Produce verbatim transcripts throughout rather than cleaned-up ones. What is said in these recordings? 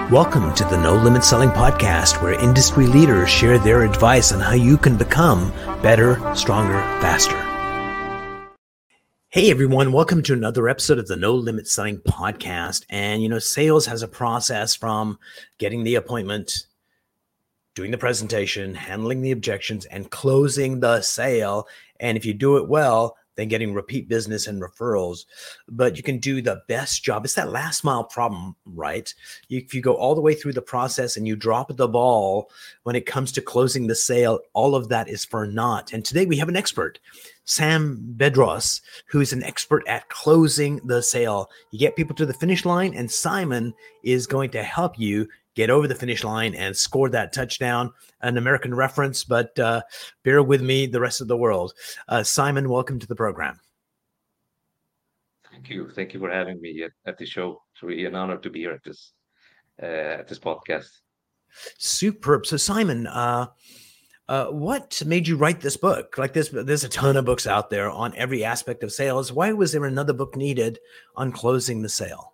Welcome to the No Limit Selling Podcast, where industry leaders share their advice on how you can become better, stronger, faster. Hey everyone, welcome to another episode of the No Limit Selling Podcast. And you know, sales has a process from getting the appointment, doing the presentation, handling the objections, and closing the sale. And if you do it well, then getting repeat business and referrals. But you can do the best job. It's that last mile problem, right? If you go all the way through the process and you drop the ball when it comes to closing the sale, all of that is for naught. And today we have an expert, Sam Bedros, who is an expert at closing the sale. You get people to the finish line, and Simon is going to help you get over the finish line and score that touchdown. An American reference, but uh, bear with me, the rest of the world. Uh, Simon, welcome to the program. Thank you. Thank you for having me at, at the show. It's really an honor to be here at this uh, at this podcast. Superb. So, Simon, uh, uh, what made you write this book? Like this, there's a ton of books out there on every aspect of sales. Why was there another book needed on closing the sale?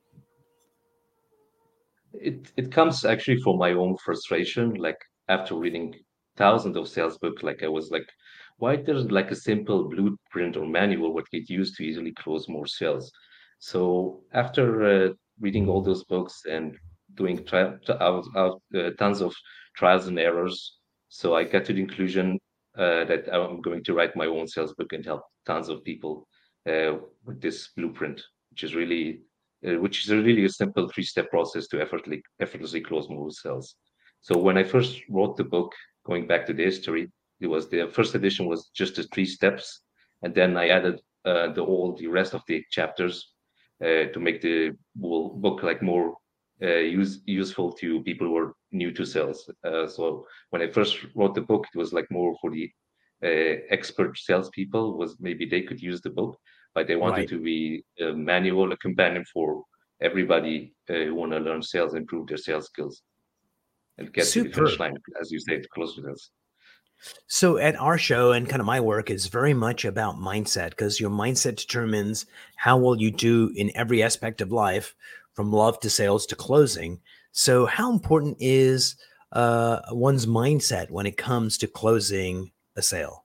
It it comes actually from my own frustration. Like after reading thousands of sales books, like I was like, why there's like a simple blueprint or manual what get used to easily close more sales? So after uh, reading all those books and doing tri- tri- out, out, uh, tons of trials and errors, so I got to the conclusion uh, that I'm going to write my own sales book and help tons of people uh, with this blueprint, which is really uh, which is a really a simple three-step process to effortlessly effortlessly close more sales. So when I first wrote the book, going back to the history, it was the first edition was just the three steps, and then I added uh, the all the rest of the chapters uh, to make the whole book like more uh, use useful to people who are new to sales. Uh, so when I first wrote the book, it was like more for the uh, expert salespeople. Was maybe they could use the book, but they wanted Right. to be a manual, a companion for everybody uh, who want to learn sales, improve their sales skills, and get to the finish Superb. line, as you say, to close with us. So at our show and kind of my work is very much about mindset, because your mindset determines how well you do in every aspect of life, from love to sales to closing. So how important is uh, one's mindset when it comes to closing a sale?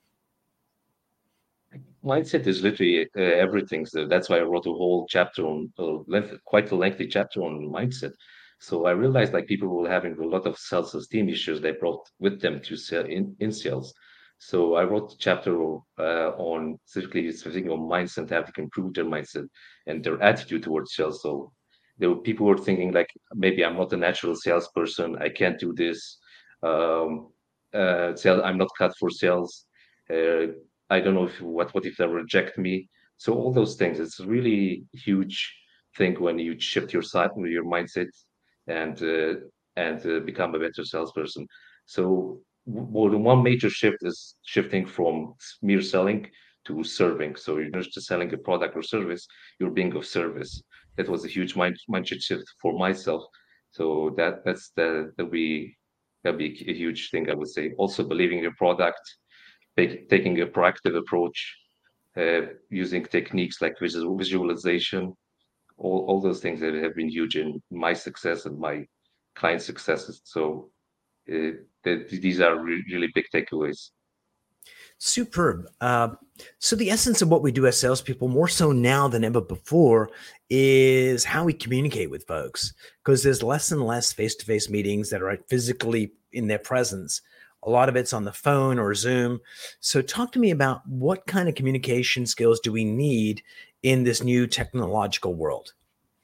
Mindset is literally uh, everything. So that's why I wrote a whole chapter on, uh, length, quite a lengthy chapter on mindset. So I realized like people were having a lot of self-esteem issues they brought with them to sell in, in sales. So I wrote a chapter uh, on specifically specifically on mindset, how they can improve their mindset and their attitude towards sales. So there were people who were thinking like maybe I'm not a natural salesperson, I can't do this. Um, uh, sales, I'm not cut for sales. Uh, I don't know if what what if they reject me. So all those things, it's a really huge thing when you shift your side, your mindset, and uh, and uh, become a better salesperson. So w- well, the one major shift is shifting from s- mere selling to serving. So you're not just selling a product or service; you're being of service. That was a huge mind mindset shift for myself. So that that's the that be that be a huge thing, I would say. Also believing in your product, take, taking a proactive approach, uh, using techniques like visual, visualization, all, all those things that have been huge in my success and my client successes. So uh, th- these are re- really big takeaways. Superb. Uh, so the essence of what we do as salespeople, more so now than ever before, is how we communicate with folks. Because there's less and less face-to-face meetings that are physically in their presence. A lot of it's on the phone or Zoom. So talk to me about what kind of communication skills do we need in this new technological world?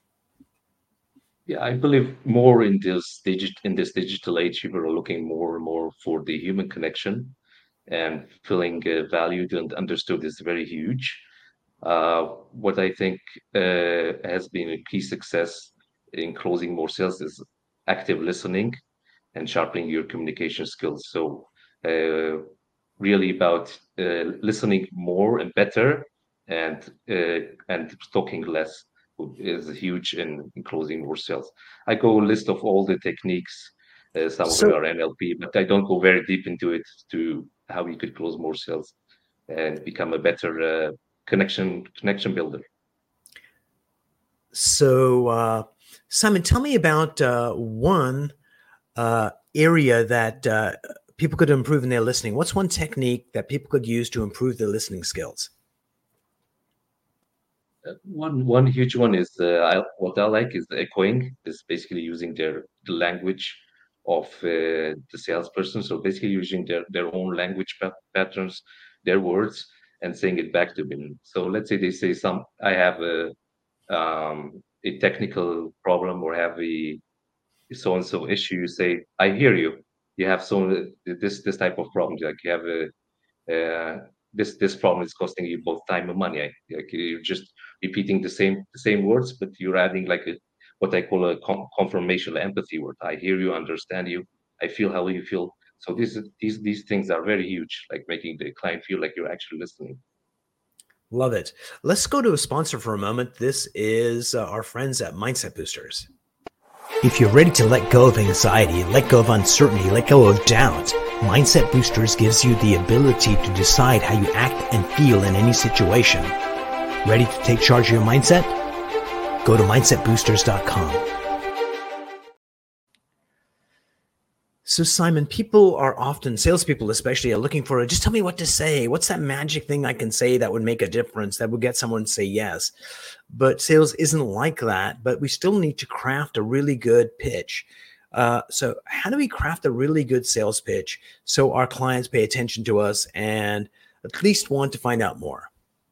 Yeah, I believe more in this digit in this digital age, people are looking more and more for the human connection, and feeling uh, valued and understood is very huge. Uh, what I think uh, has been a key success in closing more sales is active listening and sharpening your communication skills. So, uh, really about uh, listening more and better, and uh, and talking less is huge in, in closing more sales. I go a list of all the techniques. Uh, some of them So are N L P, but I don't go very deep into it to how you could close more sales and become a better uh, connection connection builder. So uh, Simon, tell me about uh, one uh, area that uh, people could improve in their listening. What's one technique that people could use to improve their listening skills? Uh, One one huge one is uh, I, what I like is the echoing, is basically using their the language of uh, the salesperson. So basically using their their own language pa patterns, their words, and saying it back to them. So let's say they say some I have a um, a technical problem or have a so and so issue. You say I hear you. You have so this this type of problem. Like you have a uh, this this problem is costing you both time and money. Like you're just repeating the same the same words, but you're adding like a what I call a con confirmational empathy word. I hear you, understand you, I feel how you feel. So these these these things are very huge, like making the client feel like you're actually listening. Love it. Let's go to a sponsor for a moment. This is uh, our friends at Mindset Boosters. If you're ready to let go of anxiety, let go of uncertainty, let go of doubt, Mindset Boosters gives you the ability to decide how you act and feel in any situation. Ready to take charge of your mindset? Go to mindset boosters dot com. So, Simon, people are often, salespeople especially, are looking for, just tell me what to say. What's that magic thing I can say that would make a difference, that would get someone to say yes? But sales isn't like that, but we still need to craft a really good pitch. Uh, so how do we craft a really good sales pitch so our clients pay attention to us and at least want to find out more?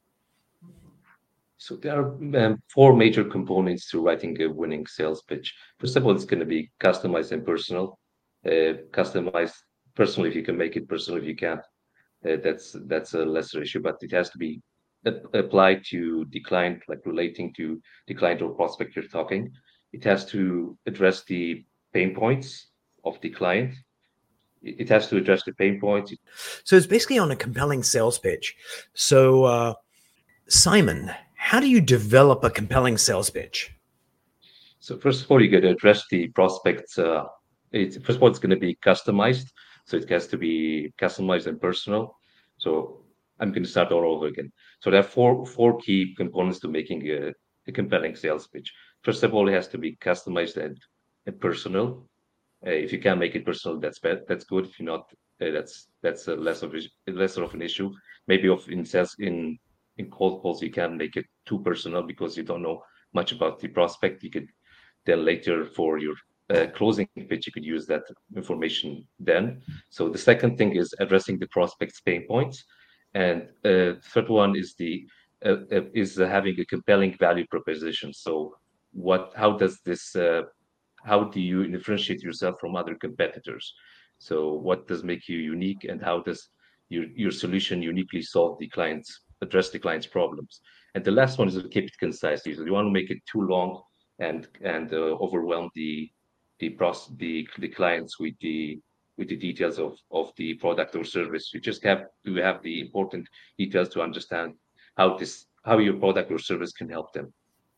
So there are um, four major components to writing a winning sales pitch. First of all, it's going to be customized and personal. Uh, customized personal if you can make it personal. If you can't, uh, that's that's a lesser issue. But it has to be ap- applied to the client, like relating to the client or prospect you're talking. It has to address the pain points of the client. It it has to address the pain points. So it's basically on a compelling sales pitch. So, uh, Simon, how do you develop a compelling sales pitch? So first of all, you got to address the prospects. Uh, it's, first of all, it's going to be customized, so it has to be customized and personal. So I'm going to start all over again. So there are four four key components to making a, a compelling sales pitch. First of all, it has to be customized and, and personal. Uh, if you can make it personal, that's bad. That's good. If you're not, uh, that's that's a less of a, lesser of an issue. Maybe of in sales in in cold calls, you can make it too personal because you don't know much about the prospect. You could then later for your uh, closing pitch, you could use that information then. So the second thing is addressing the prospect's pain points, and uh, third one is the uh, uh, is uh, having a compelling value proposition. So what? How does this? Uh, how do you differentiate yourself from other competitors? So what does make you unique, and how does your your solution uniquely solve the client's address the client's problems? And the last one is to keep it concise. You you want to make it too long and and uh, overwhelm the the pros the the clients with the with the details of of the product or service. You just have to have the important details to understand how this how your product or service can help them.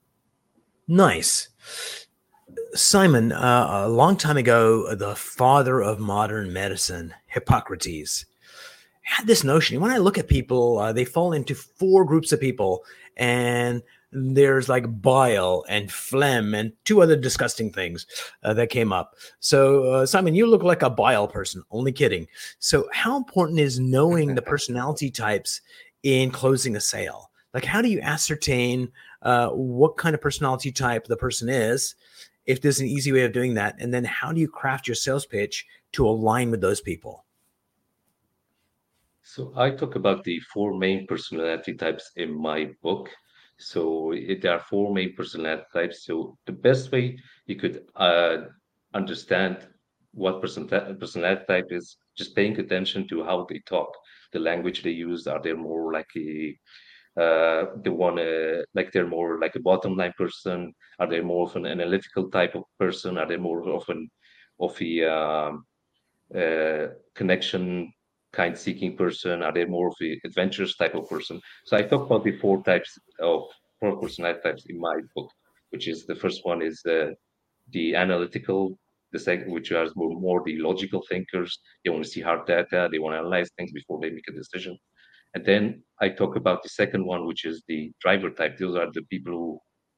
Nice. Simon, uh, a long time ago, the father of modern medicine, Hippocrates, had this notion. When I look at people, uh, they fall into four groups of people, and there's like bile and phlegm and two other disgusting things uh, that came up. So, uh, Simon, you look like a bile person. Only kidding. So, how important is knowing the personality types in closing a sale? Like, how do you ascertain uh, what kind of personality type the person is? If there's an easy way of doing that, and then how do you craft your sales pitch to align with those people? So I talk about the four main personality types in my book. So it, there are four main personality types. So the best way you could uh, understand what person personality type is just paying attention to how they talk, the language they use. Are they more like a uh, they want to like they're more like a bottom line person? Are they more of an analytical type of person? Are they more of an of a um, uh, connection kind seeking person? Are they more of an adventurous type of person? So I talk about the four types of four personality types in my book, which is the first one is uh, the analytical, the second, which are more, more the logical thinkers. They want to see hard data, they want to analyze things before they make a decision. And then I talk about the second one, which is the driver type. Those are the people who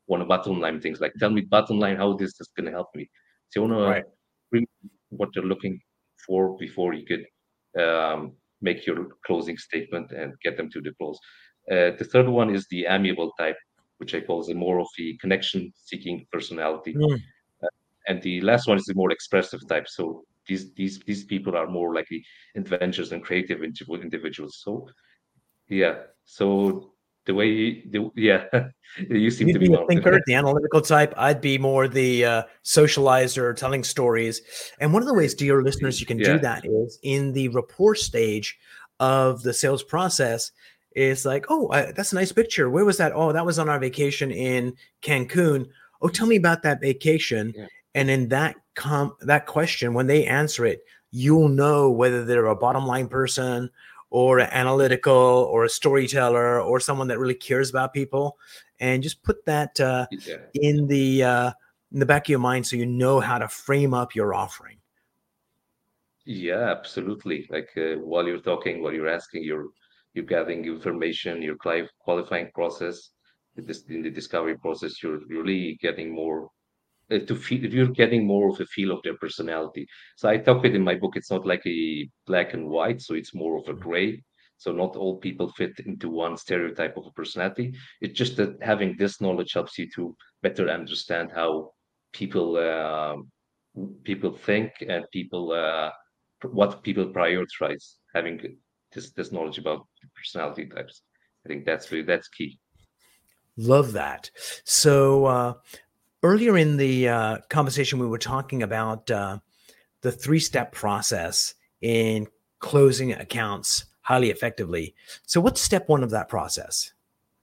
want to bottom line things like tell me bottom line how this is going to help me. So you want Right. to bring what you're looking for before you could um, make your closing statement and get them to the close. Uh, the third one is the amiable type, which I call the more of the connection seeking personality. Mm. Uh, and the last one is the more expressive type. So these these these people are more likely inventors and creative indiv- individuals. So yeah, so the way the yeah, you seem to You'd be be a one of them. thinker, the analytical type. I'd be more the uh, socializer, telling stories. And one of the ways, dear listeners, you can do Yeah, that is in the rapport stage of the sales process. Is like, oh, I, that's a nice picture. Where was that? Oh, that was on our vacation in Cancun. Oh, tell me about that vacation. yeah, And in that com that question, when they answer it, you'll know whether they're a bottom line person or analytical or a storyteller or someone that really cares about people, and just put that uh, yeah. in the uh, in the back of your mind so you know how to frame up your offering. Yeah, absolutely. Like uh, while you're talking, while you're asking, you're you're gathering information, your cli- qualifying process, in this in the discovery process, you're really getting more uh, to feel. You're getting more of a feel of their personality. So I talk it in my book. It's not like a black and white, so it's more of a gray. So not all people fit into one stereotype of a personality. It's just that having this knowledge helps you to better understand how people um people think and people uh, what people prioritize. Having this this knowledge about personality types, I think that's really that's key. Love that. So uh, earlier in the uh, conversation, we were talking about uh, the three step process in closing accounts highly effectively. So, what's step one of that process?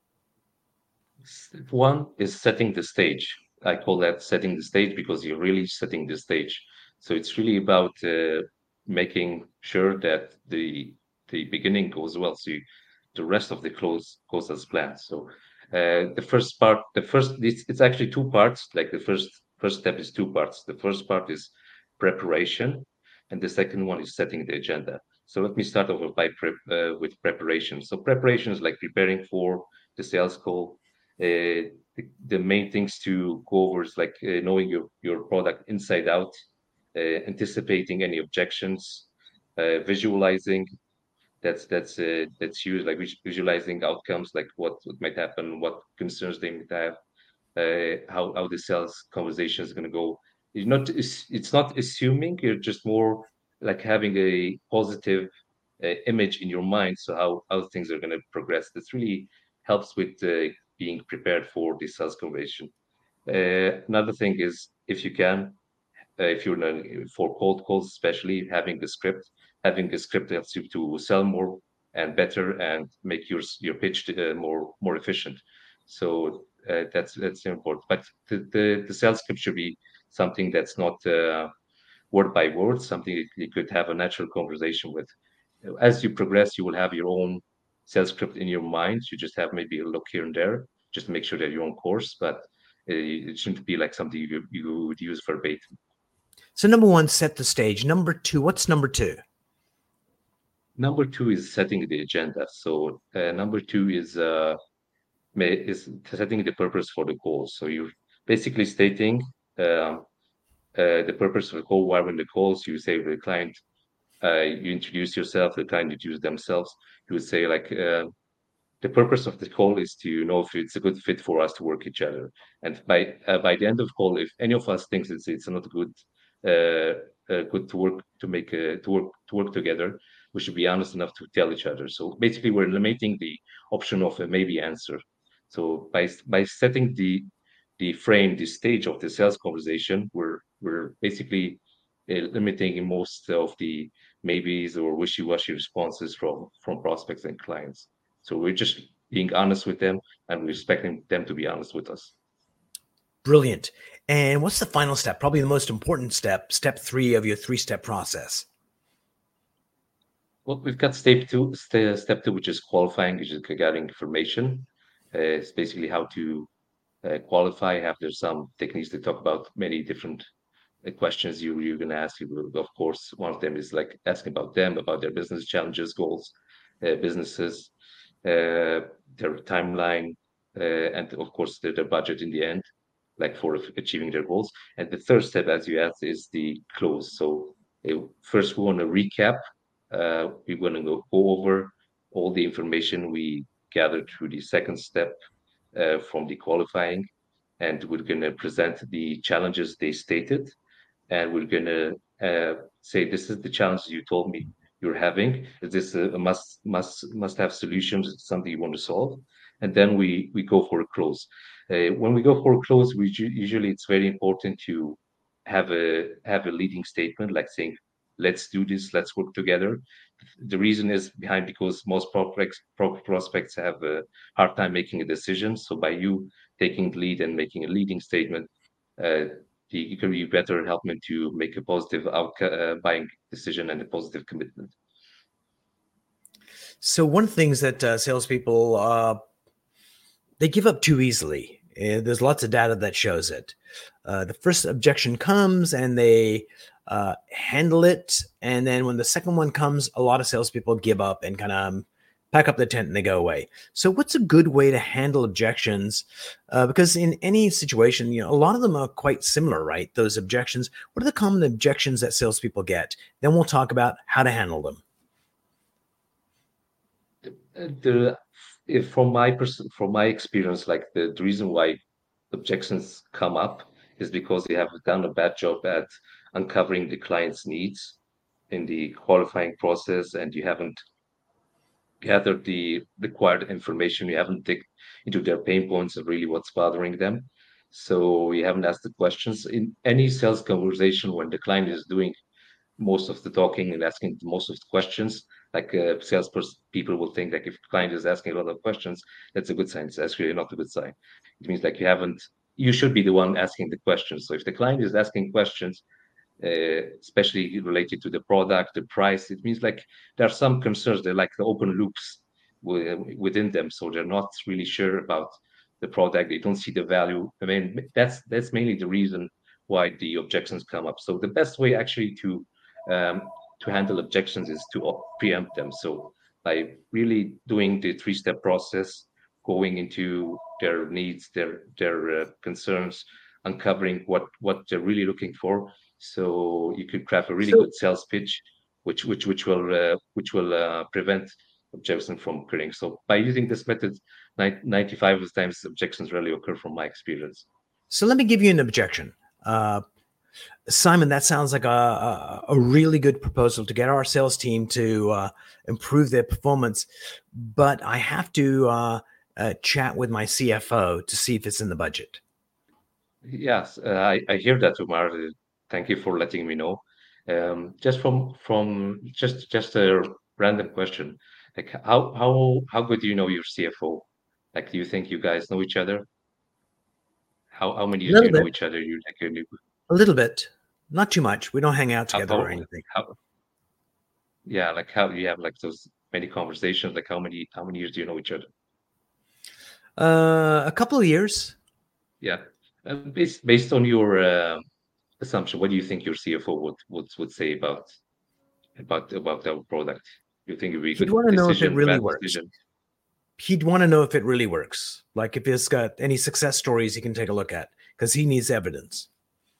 Step one is setting the stage. I call that setting the stage because you're really setting the stage. So it's really about uh, making sure that the the beginning goes well. So you, the rest of the close goes as planned. So uh, the first part, the first, it's, it's actually two parts. Like the first first step is two parts. The first part is preparation, and the second one is setting the agenda. So let me start over by prep, uh, with preparation. So preparation is like preparing for the sales call. uh, the, the main things to go over is like uh, knowing your your product inside out, uh, anticipating any objections, uh, visualizing. That's that's uh, that's huge. Like vis- visualizing outcomes, like what, what might happen, what concerns they might have, uh, how how the sales conversation is going to go. You're not it's it's not assuming. You're just more like having a positive uh, image in your mind. So how how things are going to progress. This really helps with uh, being prepared for the sales conversation. Uh, another thing is if you can, uh, if you're in, for cold calls, especially having a script, having a script helps you to sell more and better and make your your pitch uh, more more efficient. So uh, that's that's important. But the, the the sales script should be something that's not uh, word by word, something you you could have a natural conversation with. As you progress, you will have your own sales script in your mind. You just have maybe a look here and there, just to make sure that you're on course. But uh, it shouldn't be like something you you would use verbatim. So, number one, set the stage. Number two, what's number two? Number two is setting the agenda. So uh, number two is uh, ma- is setting the purpose for the call. So you're basically stating um, uh, the purpose of the call. Why when the calls you say to the client, uh, you introduce yourself, the client introduce themselves. You would say like uh, the purpose of the call is to know if it's a good fit for us to work each other. And by uh, by the end of the call, if any of us thinks it's it's not good uh, uh, good to work to make uh, to work to work together, we should be honest enough to tell each other. So basically, we're limiting the option of a maybe answer. So by by setting the the frame, the stage of the sales conversation, we're we're basically uh, limiting most of the maybes or wishy-washy responses from from prospects and clients. So we're just being honest with them and we're expecting them to be honest with us. Brilliant. And what's the final step? Probably the most important step, step three of your three step process. Well, we've got step two, st- step two, which is qualifying, which is gathering information. Uh, it's basically how to uh, qualify. Have there's some techniques to talk about many different uh, questions you you're gonna ask. You will, of course, one of them is like asking about them, about their business challenges, goals, uh, businesses, uh, their timeline, uh, and of course their, their budget in the end, like for achieving their goals. And the third step, as you asked, is the close. So uh, first we want to recap. Uh, we're going to go, go over all the information we gathered through the second step uh, from the qualifying, and we're going to present the challenges they stated, and we're going to uh, say this is the challenge you told me you're having. Is this a, a must must must have solutions? It's something you want to solve, and then we we go for a close. Uh, when we go for a close, we usually it's very important to have a have a leading statement like saying, "Let's do this. Let's work together." The reason is behind because most prospects prospects have a hard time making a decision. So by you taking the lead and making a leading statement, uh, you can be better help them to make a positive outcome, uh, buying decision and a positive commitment. So one of the things that uh, salespeople uh, they give up too easily. Uh, there's lots of data that shows it. Uh, the first objection comes and they uh, handle it, and then when the second one comes, a lot of salespeople give up and kind of pack up the tent and they go away. So what's a good way to handle objections? Uh, because in any situation, you know, a lot of them are quite similar, right? Those objections. What are the common objections that salespeople get? Then we'll talk about how to handle them. The, if from my person, from my experience, like the, the reason why objections come up is because they have done a bad job at uncovering the client's needs in the qualifying process, and you haven't gathered the required information. You haven't dig into their pain points and really what's bothering them. So you haven't asked the questions in any sales conversation when the client is doing most of the talking and asking most of the questions. Like uh, salesperson, people will think like if the client is asking a lot of questions, that's a good sign. It's actually not a good sign. It means like you haven't. You should be the one asking the questions. So if the client is asking questions, uh, especially related to the product, the price. It means like there are some concerns. They're like the open loops within them, so they're not really sure about the product. They don't see the value. I mean, that's that's mainly the reason why the objections come up. So the best way actually to um, to handle objections is to preempt them. So by really doing the three-step process, going into their needs, their their uh, concerns, uncovering what what they're really looking for, so you could craft a really So good sales pitch, which which which will uh, which will uh, prevent objection from occurring. So by using this method, ninety-five of the times objections rarely occur from my experience. So let me give you an objection. Uh, Simon, that sounds like a, a, a really good proposal to get our sales team to uh, improve their performance. But I have to uh, uh, chat with my C F O to see if it's in the budget. Yes, uh, I, I hear that, Umar. Uh, Thank you for letting me know. Um, just from from just just a random question, like how how how good do you know your C F O? Like, do you think you guys know each other? How how many A years do little you know bit, each other? You like you a little bit, not too much. We don't hang out how, together or how anything. how yeah, like how you have like those many conversations? Like how many how many years do you know each other? Uh, a couple of years. Yeah, uh, based based on your uh, assumption, what do you think your C F O would would would say about about about our product? Do you think it would be a He'd good want to know if it decision, really bad works. decision? He'd want to know if it really works. Like if it's got any success stories he can take a look at, because he needs evidence.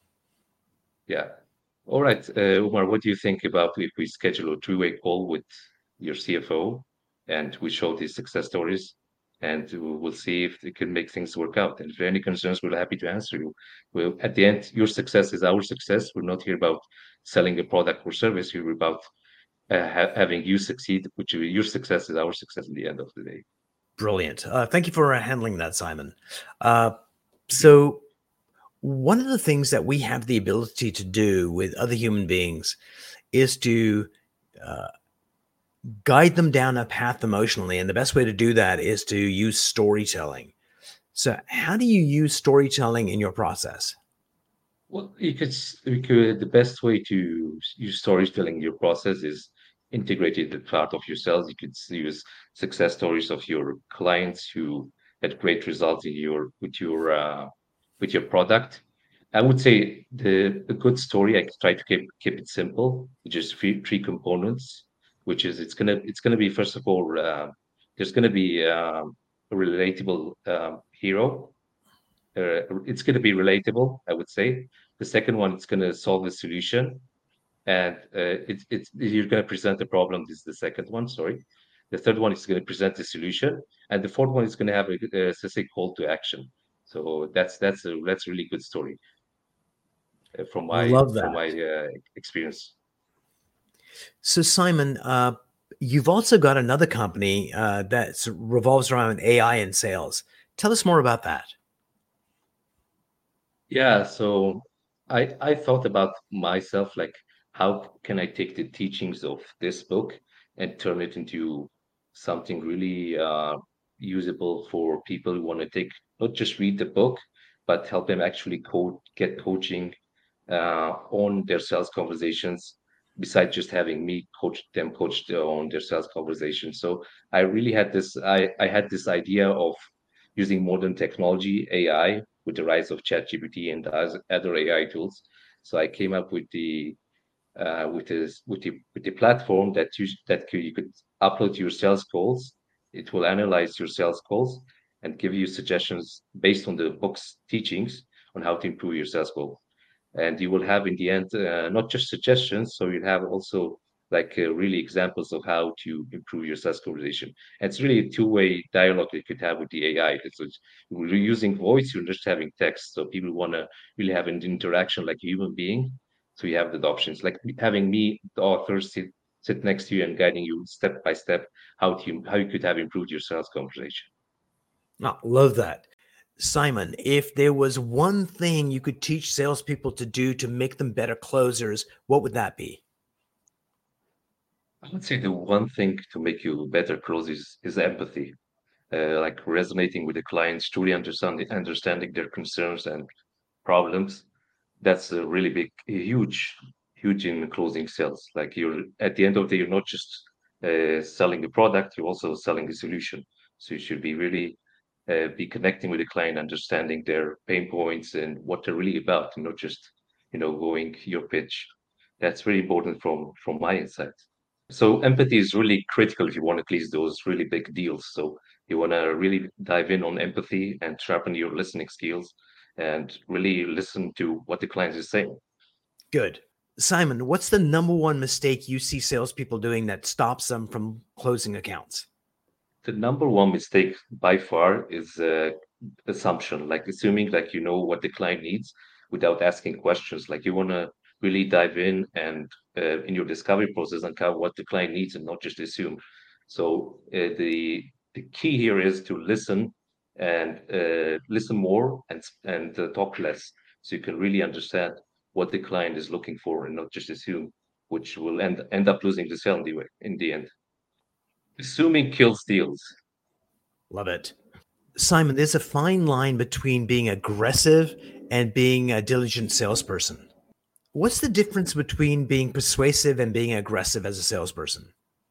Yeah. All right, uh, Umar, what do you think about if we schedule a two-way call with your C F O and we show these success stories and we'll see if it can make things work out. And if there are any concerns, we're happy to answer you. Well, at the end, your success is our success. We're not here about selling a product or service. We're about uh, ha having you succeed, which your success is our success at the end of the day. Brilliant. Uh, thank you for uh, handling that, Simon. Uh, so one of the things that we have the ability to do with other human beings is to uh, guide them down a path emotionally. And the best way to do that is to use storytelling. So how do you use storytelling in your process? Well, you could, s- you could, the best way to use storytelling in your process is integrated as part of yourselves. You could s- use success stories of your clients who had great results in your with your uh, with your product. I would say the a good story. I try to keep keep it simple, just three three components, which is it's gonna it's gonna be first of all uh, there's gonna be um, a relatable um, hero. Uh, it's going to be relatable, I would say. The second one, it's going to solve the solution, and uh, it's it's you're going to present the problem. This is the second one. Sorry. The third one is going to present the solution, and the fourth one is going to have a, a specific call to action. So that's that's a that's a really good story uh, from my Love from that. my uh, experience. So, Simon, uh, you've also got another company uh, that revolves around A I and sales. Tell us more about that. Yeah, so I I thought about myself like how can I take the teachings of this book and turn it into something really uh, usable for people who want to take not just read the book, but help them actually co get coaching uh, on their sales conversations besides just having me coach them coach their- on their sales conversations. So I really had this I, I had this idea of using modern technology, A I, with the rise of ChatGPT and oth- other A I tools. So I came up with the uh, with this with the with the platform that you that you could upload your sales calls. It will analyze your sales calls and give you suggestions based on the book's teachings on how to improve your sales call. And you will have in the end uh, not just suggestions, so you have also like uh, really examples of how to improve your sales conversation. And it's really a two-way dialogue that you could have with the A I. It's, it's you're using voice, you're just having text, so people want to really have an interaction like a human being. So you have the options, like having me, the author, sit sit next to you and guiding you step by step how to how you could have improved your sales conversation. Oh, love that. Simon, if there was one thing you could teach salespeople to do to make them better closers, what would that be? I would say the one thing to make you better close is, is empathy, uh, like resonating with the clients, truly understanding understanding their concerns and problems. That's a really big, huge, huge in closing sales. Like you're at the end of the day, you're not just uh, selling the product, you're also selling the solution. So you should be really uh, be connecting with the client, understanding their pain points and what they're really about, and not just you know going your pitch. That's really important from from my insight. So empathy is really critical if you want to close those really big deals. So you want to really dive in on empathy and sharpen your listening skills and really listen to what the client is saying. Good. Simon, what's the number one mistake you see salespeople doing that stops them from closing accounts? The number one mistake by far is uh, assumption, like assuming like you know what the client needs without asking questions. Like you want to really dive in and uh, in your discovery process uncover what the client needs and not just assume. So uh, the the key here is to listen and uh, listen more and and uh, talk less, so you can really understand what the client is looking for and not just assume, which will end end up losing the sale in the way in the end. Assuming kills deals. Love it. Simon, there's a fine line between being aggressive and being a diligent salesperson. What's the difference between being persuasive and being aggressive as a salesperson?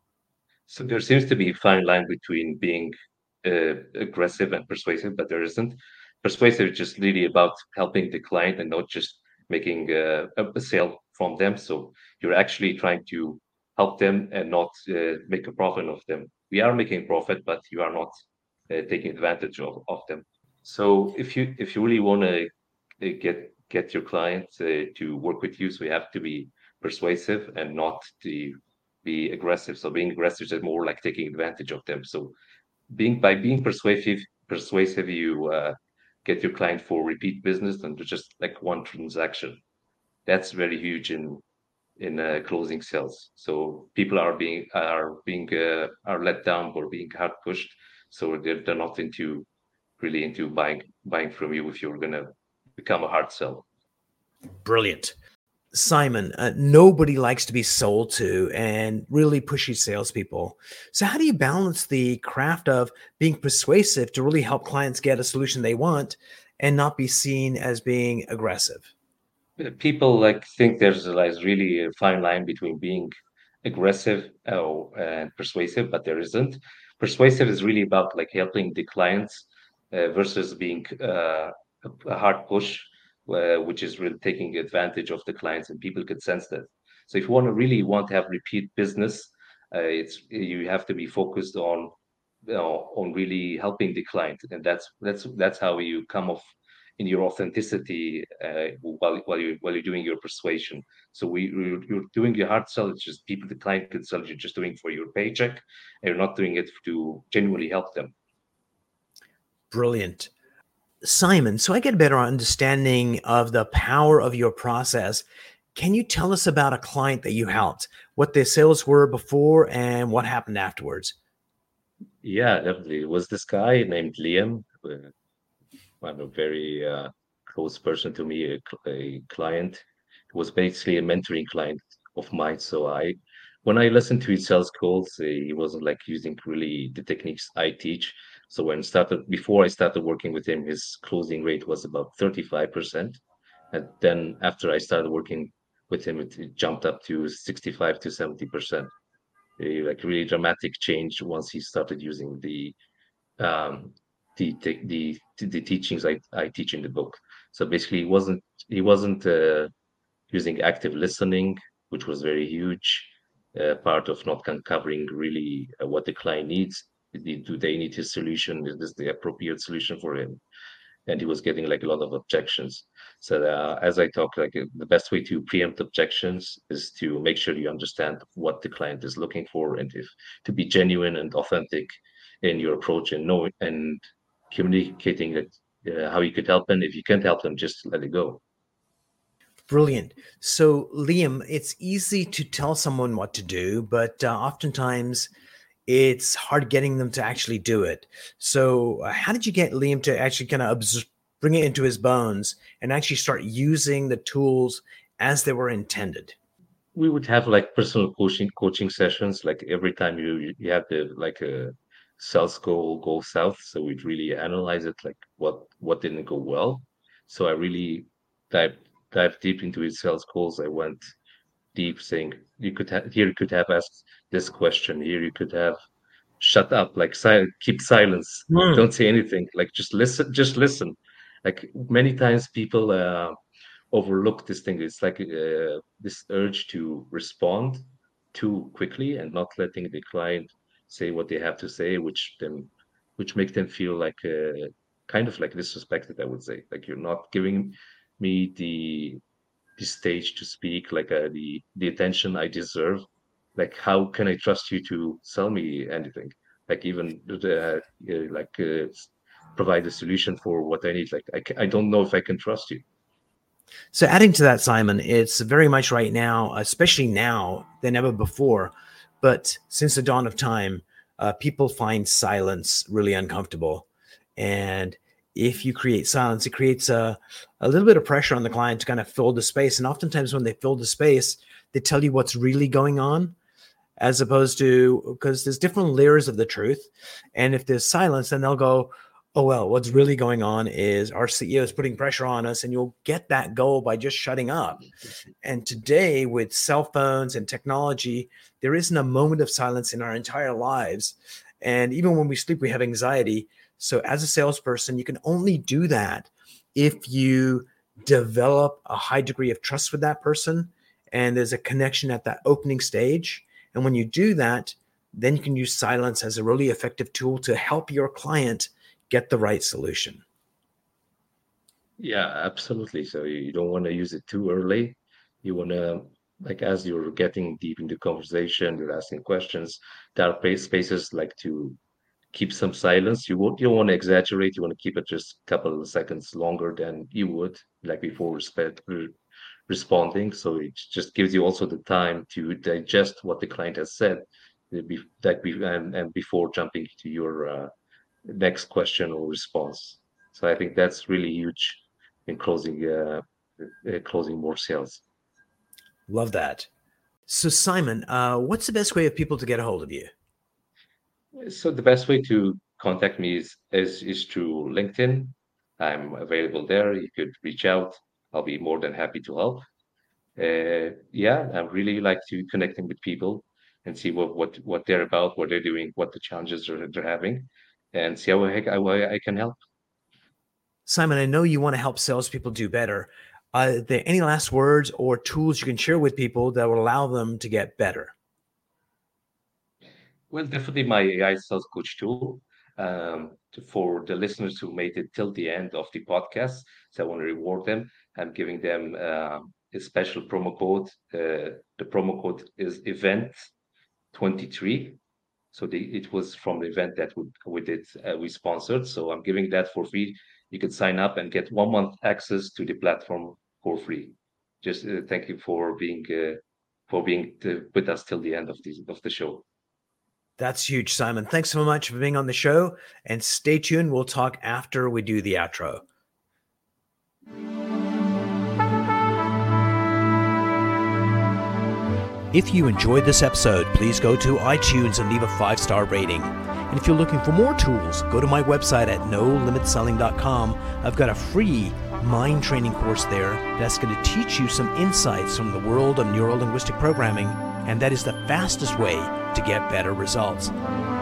So there seems to be a fine line between being uh, aggressive and persuasive, but there isn't. Persuasive is just really about helping the client and not just making uh, a, a sale from them. So you're actually trying to help them and not uh, make a profit of them. We are making profit, but you are not uh, taking advantage of, of them. So if you if you really want to get get your clients uh, to work with you, so you have to be persuasive and not to be aggressive. So being aggressive is more like taking advantage of them. So being by being persuasive, persuasive, you uh, get your client for repeat business and just like one transaction. That's very huge in in uh, closing sales. So people are being are being uh, are let down or being hard pushed. So they're, they're not into really into buying buying from you if you're gonna become a hard sell. Brilliant. Simon, uh, nobody likes to be sold to and really pushy salespeople. So, how do you balance the craft of being persuasive to really help clients get a solution they want and not be seen as being aggressive? Uh, People like think there's like really a fine line between being aggressive uh, and persuasive, but there isn't. Persuasive is really about like helping the clients uh, versus being uh, a, a hard push, uh, which is really taking advantage of the clients, and people could sense that. So if you want to really want to have repeat business, uh, it's you have to be focused on you know, on really helping the client, and that's that's that's how you come off in your authenticity uh, while while you while you're doing your persuasion. So we you're, you're doing your hard sell. It's just people, the client itself. You're just doing for your paycheck, and you're not doing it to genuinely help them. Brilliant. Simon, so I get a better understanding of the power of your process. Can you tell us about a client that you helped, what their sales were before and what happened afterwards? Yeah, definitely. It was this guy named Liam. uh, I'm a very uh, close person to me, a, cl- a client. He was basically a mentoring client of mine. So I, when I listened to his sales calls, uh, he wasn't like using really the techniques I teach. So when started before I started working with him, his closing rate was about thirty-five percent. And then after I started working with him, it, it jumped up to sixty-five to seventy percent. A like really dramatic change once he started using the um, the, the the the teachings I, I teach in the book. So basically, he wasn't he wasn't uh, using active listening, which was very huge uh, part of not con- covering really uh, what the client needs. Do do they need his solution? Is this the appropriate solution for him? And he was getting like a lot of objections. So uh, as I talk, like uh, the best way to preempt objections is to make sure you understand what the client is looking for, and if to be genuine and authentic in your approach, and know and communicating that uh, how you could help them. If you can't help them, just let it go. Brilliant. So, Liam, it's easy to tell someone what to do, but uh, oftentimes it's hard getting them to actually do it. So, uh, how did you get Liam to actually kind of obs- bring it into his bones and actually start using the tools as they were intended? We would have like personal coaching coaching sessions. Like every time you you have the like a sales goal go south, so we'd really analyze it, like what what didn't go well. So I really dive dive deep into his sales goals. I went deep, saying you could have here you could have asked this question, here you could have shut up, like sil- keep silence, Hmm. don't say anything, like just listen, just listen. Like many times people uh, overlook this thing. It's like uh, this urge to respond too quickly and not letting the client say what they have to say, which them which make them feel like uh, kind of like disrespected, I would say. Like you're not giving me the the stage to speak, like uh, the the attention I deserve. Like how can I trust you to sell me anything? Like even the, uh, like uh, provide a solution for what I need. Like I, ca- I don't know if I can trust you. So, adding to that, Simon, it's very much right now, especially now than ever before, but since the dawn of time, uh, people find silence really uncomfortable. And if you create silence, it creates a, a little bit of pressure on the client to kind of fill the space. And oftentimes, when they fill the space, they tell you what's really going on, as opposed to because there's different layers of the truth. And if there's silence, then they'll go, oh, well, what's really going on is our C E O is putting pressure on us, and you'll get that goal by just shutting up. And today, with cell phones and technology, there isn't a moment of silence in our entire lives. And even when we sleep, we have anxiety. So, as a salesperson, you can only do that if you develop a high degree of trust with that person and there's a connection at that opening stage. And when you do that, then you can use silence as a really effective tool to help your client get the right solution. Yeah, absolutely. So you you don't want to use it too early. You want to, like, as you're getting deep into conversation, you're asking questions, there are pa- spaces like to keep some silence. You won't, you don't want to exaggerate. You want to keep it just a couple of seconds longer than you would, like before respect, re- responding. So it just gives you also the time to digest what the client has said, uh, be- that be, and, and before jumping to your uh, next question or response. So I think that's really huge in closing uh, uh, closing more sales. Love that. So, Simon, uh, what's the best way of people to get a hold of you? So the best way to contact me is is, is through LinkedIn. I'm available there. You could reach out. I'll be more than happy to help. Uh, yeah, I really like to connecting with people and see what what what they're about, what they're doing, what the challenges are, they're having, and see how I, how I I can help. Simon, I know you want to help salespeople do better. Are there any last words or tools you can share with people that will allow them to get better? Well, definitely my A I sales coach tool. Um, to, for the listeners who made it till the end of the podcast, so I want to reward them. I'm giving them uh, a special promo code. Uh, the promo code is event twenty-three. So the, it was from the event that we, we did, uh, we sponsored. So I'm giving that for free. You can sign up and get one month access to the platform for free. Just uh, thank you for being uh, for being uh, with us till the end of the of the show. That's huge, Simon. Thanks so much for being on the show, and stay tuned. We'll talk after we do the outro. If you enjoyed this episode, please go to iTunes and leave a five-star rating. And if you're looking for more tools, go to my website at no limit selling dot com. I've got a free mind training course there that's going to teach you some insights from the world of neuro-linguistic programming, and that is the fastest way to get better results.